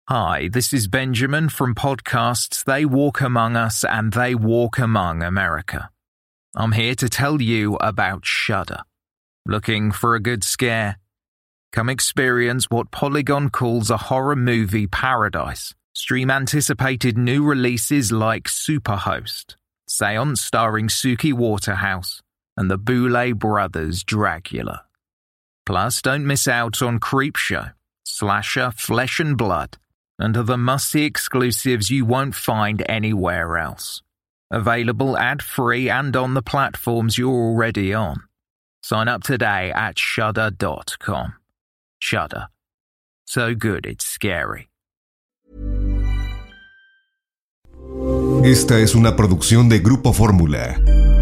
Hi, this is Benjamin from podcasts They Walk Among Us and They Walk Among America. I'm here to tell you about Shudder. Looking for a good scare? Come experience what Polygon calls a horror movie paradise. Stream anticipated new releases like Superhost, Seance starring Suki Waterhouse, and the Boulet Brothers' Dracula. Plus, don't miss out on Creepshow, Slasher, Flesh and Blood, and other must-see exclusives you won't find anywhere else. Available ad-free and on the platforms you're already on. Sign up today at shudder.com. Shudder. So good it's scary. Esta es una producción de Grupo Fórmula.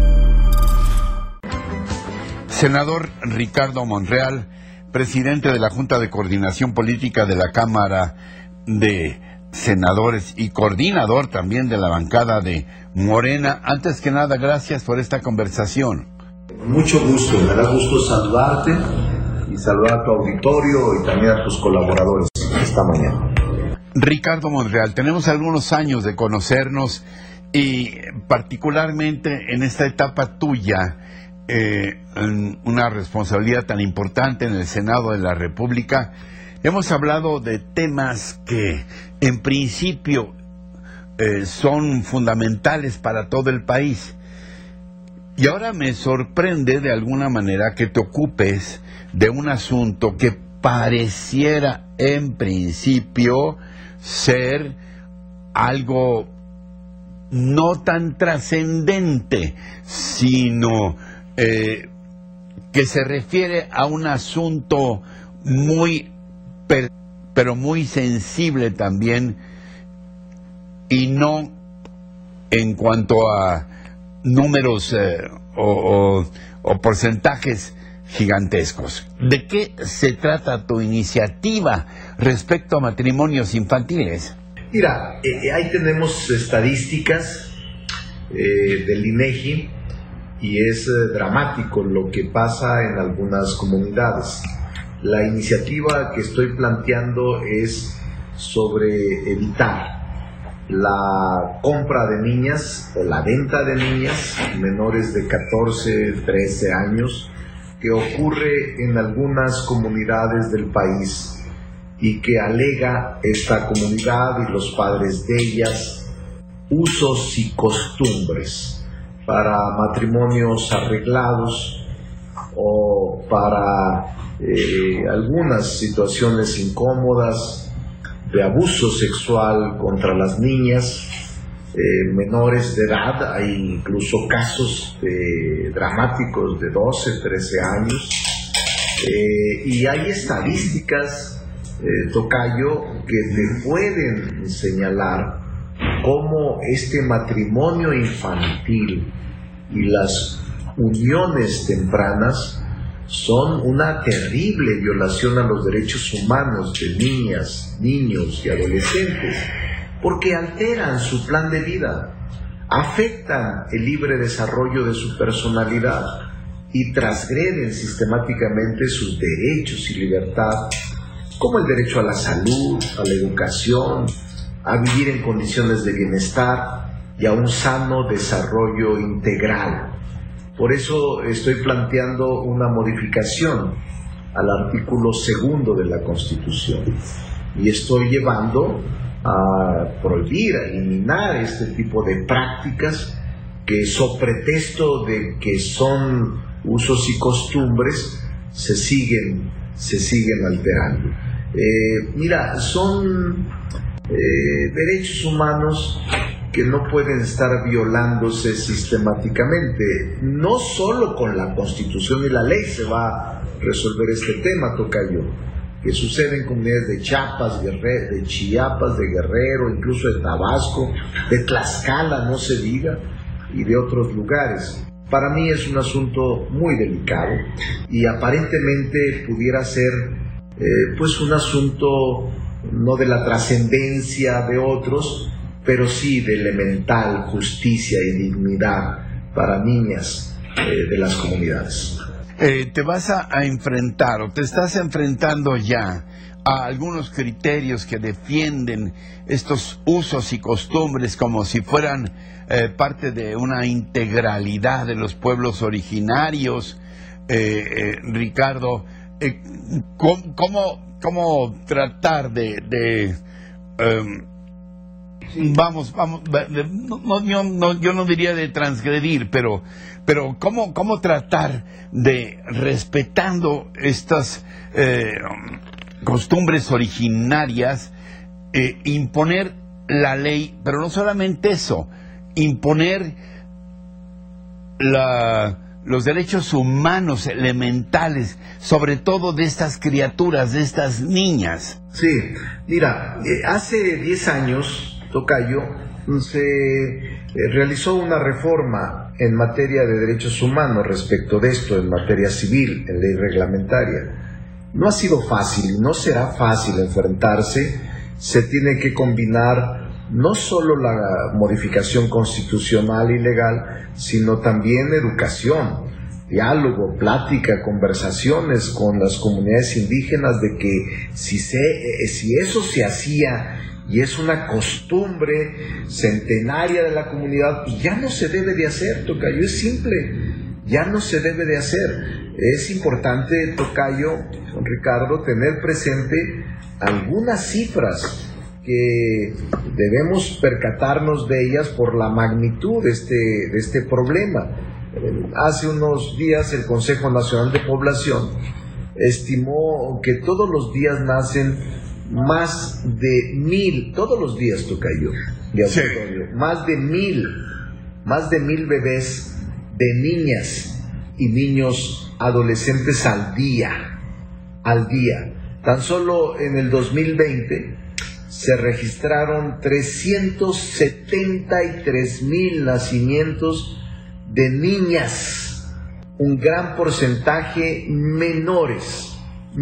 Senador Ricardo Monreal, presidente de la Junta de Coordinación Política de la Cámara de Senadores y coordinador también de la bancada de Morena. Antes que nada, gracias por esta conversación. Mucho gusto, me da gusto saludarte y saludar a tu auditorio y también a tus colaboradores esta mañana. Ricardo Monreal, tenemos algunos años de conocernos y particularmente en esta etapa tuya, en una responsabilidad tan importante en el Senado de la República, hemos hablado de temas que en principio son fundamentales para todo el país. Y ahora me sorprende de alguna manera que te ocupes de un asunto que pareciera en principio ser algo no tan trascendente, sino que se refiere a un asunto muy pero muy sensible también, y no en cuanto a números o porcentajes gigantescos. ¿De qué se trata tu iniciativa respecto a matrimonios infantiles? Mira, ahí tenemos estadísticas del INEGI y es dramático lo que pasa en algunas comunidades. La iniciativa que estoy planteando es sobre evitar la compra de niñas o la venta de niñas menores de 14, 13 años que ocurre en algunas comunidades del país y que alega esta comunidad y los padres de ellas usos y costumbres para matrimonios arreglados o para algunas situaciones incómodas de abuso sexual contra las niñas menores de edad. Hay incluso casos dramáticos de 12, 13 años y hay estadísticas, Tocayo, que te pueden señalar cómo este matrimonio infantil y las uniones tempranas son una terrible violación a los derechos humanos de niñas, niños y adolescentes, porque alteran su plan de vida, afectan el libre desarrollo de su personalidad y transgreden sistemáticamente sus derechos y libertad, como el derecho a la salud, a la educación, a vivir en condiciones de bienestar y a un sano desarrollo integral. Por eso estoy planteando una modificación al artículo 2 de la Constitución y estoy llevando a prohibir, a eliminar este tipo de prácticas que, so pretexto de que son usos y costumbres, se siguen alterando. Mira, son derechos humanos que no pueden estar violándose sistemáticamente. No solo con la Constitución y la ley se va a resolver este tema, Tocayo, que sucede en comunidades de Chiapas, de Chiapas, de Guerrero, incluso de Tabasco, de Tlaxcala, no se diga, y de otros lugares. Para mí es un asunto muy delicado y aparentemente pudiera ser pues un asunto no de la trascendencia de otros, pero sí de elemental justicia y dignidad para niñas de las comunidades. te vas a enfrentar o te estás enfrentando ya a algunos criterios que defienden estos usos y costumbres como si fueran parte de una integralidad de los pueblos originarios, Ricardo, ¿cómo tratar de yo no diría de transgredir, pero cómo tratar de, respetando estas costumbres originarias, imponer la ley, pero no solamente eso, imponer los derechos humanos elementales, sobre todo de estas criaturas, de estas niñas? Sí, mira, hace 10 años, tocayo, se realizó una reforma en materia de derechos humanos respecto de esto, en materia civil, en ley reglamentaria. No ha sido fácil y no será fácil enfrentarse. Se tiene que combinar no solo la modificación constitucional y legal, sino también educación, diálogo, plática, conversaciones con las comunidades indígenas de que si eso se hacía y es una costumbre centenaria de la comunidad, ya no se debe de hacer, tocayo, es simple, ya no se debe de hacer. Es importante, tocayo, Ricardo, tener presente algunas cifras que debemos percatarnos de ellas por la magnitud de este problema. Hace unos días el Consejo Nacional de Población estimó que todos los días nacen más de 1,000, todos los días, tocayo, sí, más de 1,000 bebés de niñas y niños adolescentes al día. Tan solo en el 2020 se registraron 373,000 nacimientos de niñas, un gran porcentaje menores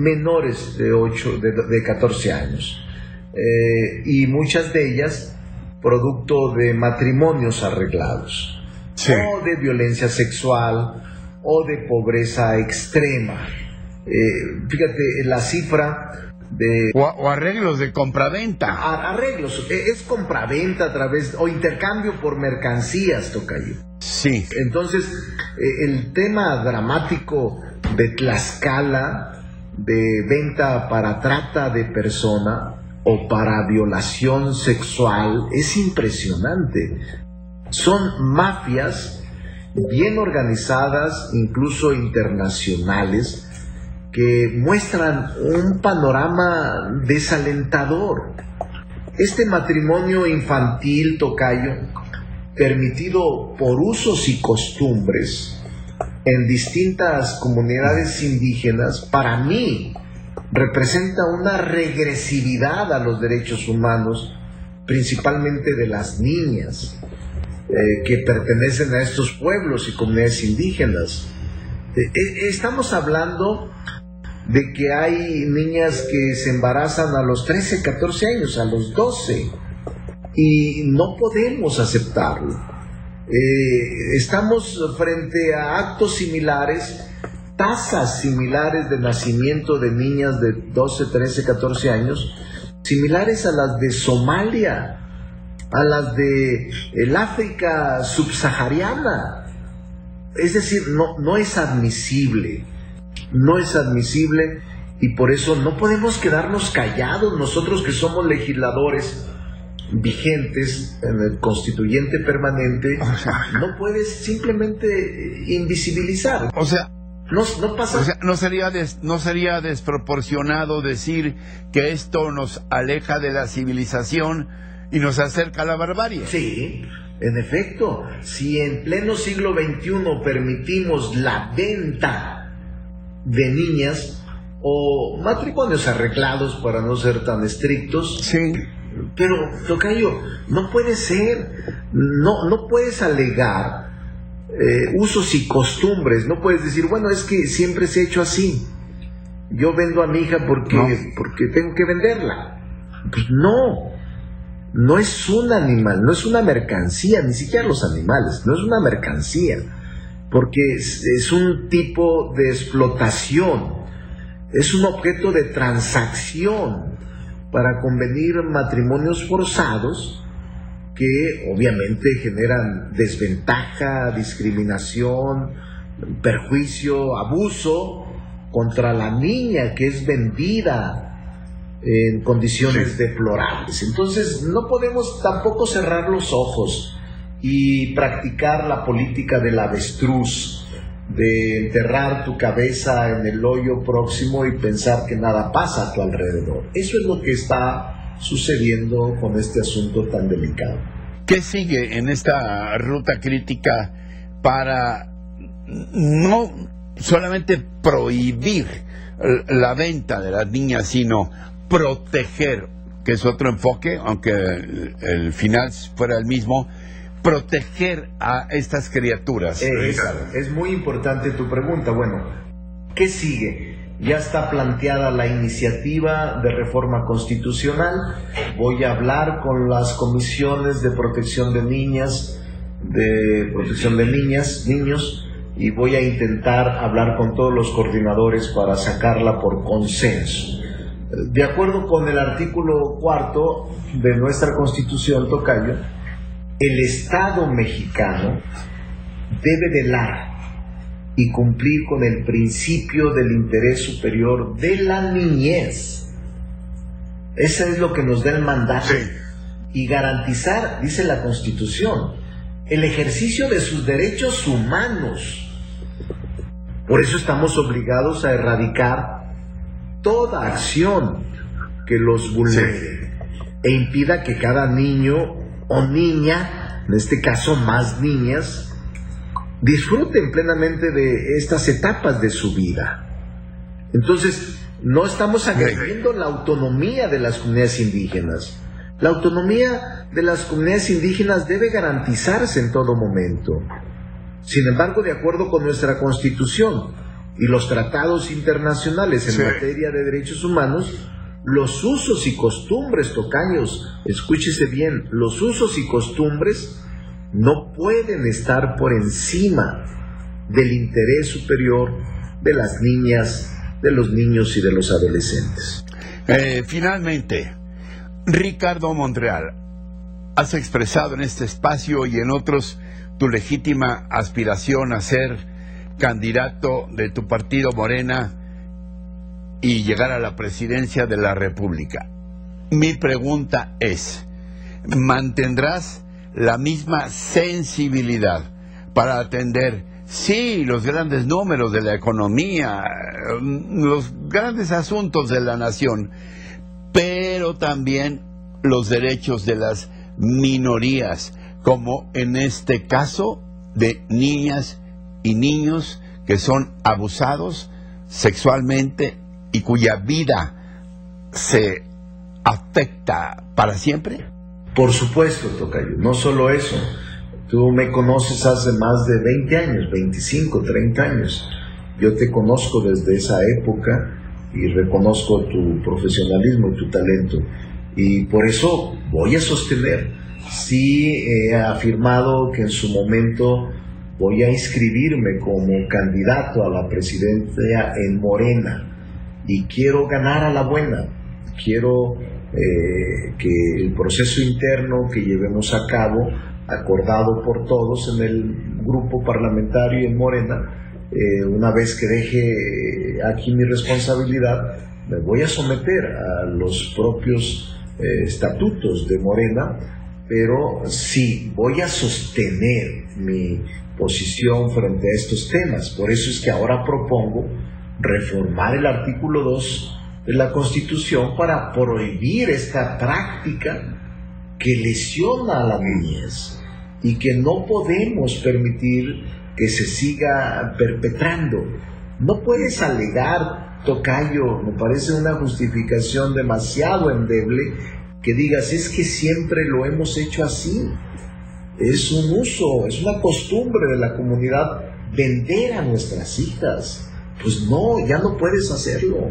de 14 años, y muchas de ellas producto de matrimonios arreglados, sí, o de violencia sexual o de pobreza extrema. Fíjate la cifra de... O arreglos de compraventa. Arreglos, es compraventa a través, o intercambio por mercancías, tocayo. Sí. Entonces, el tema dramático de Tlaxcala, de venta para trata de persona o para violación sexual, es impresionante. Son mafias bien organizadas, incluso internacionales, que muestran un panorama desalentador. Este matrimonio infantil, tocayo, permitido por usos y costumbres en distintas comunidades indígenas, para mí representa una regresividad a los derechos humanos, principalmente de las niñas que pertenecen a estos pueblos y comunidades indígenas. Estamos hablando de que hay niñas que se embarazan a los 13, 14 años, a los 12, y no podemos aceptarlo. Estamos frente a actos similares, tasas similares de nacimiento de niñas de 12, 13, 14 años, similares a las de Somalia, a las de el África subsahariana. Es decir, no es admisible, y por eso no podemos quedarnos callados nosotros que somos legisladores vigentes en el constituyente permanente. No puedes simplemente invisibilizar. O sea, no pasa. O sea, no sería desproporcionado decir que esto nos aleja de la civilización y nos acerca a la barbarie. Sí, en efecto, si en pleno siglo XXI permitimos la venta de niñas o matrimonios arreglados, para no ser tan estrictos. Sí. Pero, tocayo, no puede ser, no puedes alegar usos y costumbres, no puedes decir, bueno, es que siempre se ha hecho así, yo vendo a mi hija porque tengo que venderla. Pues no es un animal, no es una mercancía, ni siquiera los animales, no es una mercancía, porque es un tipo de explotación, es un objeto de transacción para convenir matrimonios forzados que obviamente generan desventaja, discriminación, perjuicio, abuso contra la niña que es vendida en condiciones deplorables. Entonces no podemos tampoco cerrar los ojos y practicar la política del avestruz, de enterrar tu cabeza en el hoyo próximo y pensar que nada pasa a tu alrededor. Eso es lo que está sucediendo con este asunto tan delicado. ¿Qué sigue en esta ruta crítica para no solamente prohibir la venta de las niñas, sino proteger, que es otro enfoque, aunque el final fuera el mismo, proteger a estas criaturas? Es muy importante tu pregunta. Bueno, ¿qué sigue? Ya está planteada la iniciativa de reforma constitucional. Voy a hablar con las comisiones de protección de niñas, niños, y voy a intentar hablar con todos los coordinadores para sacarla por consenso. De acuerdo con el artículo 4 de nuestra Constitución, tocayo, el Estado mexicano debe velar y cumplir con el principio del interés superior de la niñez. Eso es lo que nos da el mandato. Sí. Y garantizar, dice la Constitución, el ejercicio de sus derechos humanos. Por eso estamos obligados a erradicar toda acción que los vulnere e impida que cada niño o niña, en este caso más niñas, disfruten plenamente de estas etapas de su vida. Entonces, no estamos agrediendo la autonomía de las comunidades indígenas. La autonomía de las comunidades indígenas debe garantizarse en todo momento. Sin embargo, de acuerdo con nuestra Constitución y los tratados internacionales en materia de derechos humanos, los usos y costumbres, tocayos, escúchese bien, los usos y costumbres no pueden estar por encima del interés superior de las niñas, de los niños y de los adolescentes. Finalmente, Ricardo Monreal, has expresado en este espacio y en otros tu legítima aspiración a ser candidato de tu partido Morena y llegar a la presidencia de la República. Mi pregunta es, ¿mantendrás la misma sensibilidad para atender, sí, los grandes números de la economía, los grandes asuntos de la nación, pero también los derechos de las minorías, como en este caso de niñas y niños que son abusados sexualmente y cuya vida se afecta para siempre? Por supuesto, tocayo, no solo eso. Tú me conoces hace más de 20 años, 25, 30 años. Yo te conozco desde esa época y reconozco tu profesionalismo y tu talento. Y por eso voy a sostener. Sí, he afirmado que en su momento voy a inscribirme como candidato a la presidencia en Morena. Y quiero ganar a la buena. Quiero que el proceso interno que llevemos a cabo, acordado por todos en el grupo parlamentario en Morena, una vez que deje aquí mi responsabilidad, me voy a someter a los propios estatutos de Morena, pero sí voy a sostener mi posición frente a estos temas. Por eso es que ahora propongo reformar el artículo 2 de la Constitución para prohibir esta práctica que lesiona a la niñez y que no podemos permitir que se siga perpetrando. No puedes alegar, tocayo, me parece una justificación demasiado endeble, que digas, es que siempre lo hemos hecho así. Es un uso, es una costumbre de la comunidad vender a nuestras hijas. Pues no, ya no puedes hacerlo.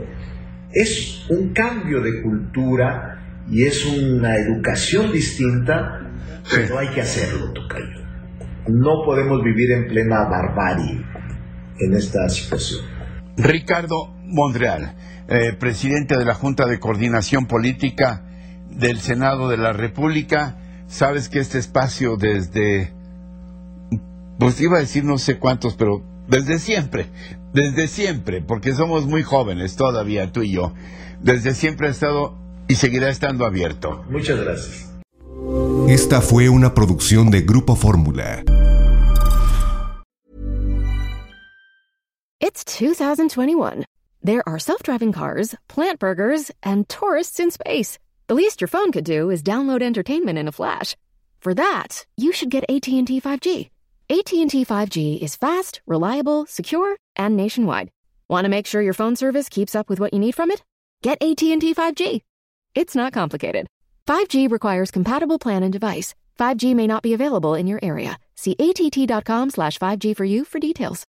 Es un cambio de cultura y es una educación distinta, pero hay que hacerlo, tocayo. No podemos vivir en plena barbarie en esta situación. Ricardo Monreal, presidente de la Junta de Coordinación Política del Senado de la República. Sabes que este espacio desde, pues iba a decir no sé cuántos, pero desde siempre, porque somos muy jóvenes todavía, tú y yo, desde siempre ha estado y seguirá estando abierto. Muchas gracias. Esta fue una producción de Grupo Fórmula. It's 2021. There are self-driving cars, plant burgers, and tourists in space. The least your phone could do is download entertainment in a flash. For that, you should get AT&T 5G. AT&T 5G is fast, reliable, secure, and nationwide. Want to make sure your phone service keeps up with what you need from it? Get AT&T 5G. It's not complicated. 5G requires compatible plan and device. 5G may not be available in your area. See att.com/5G for you for details.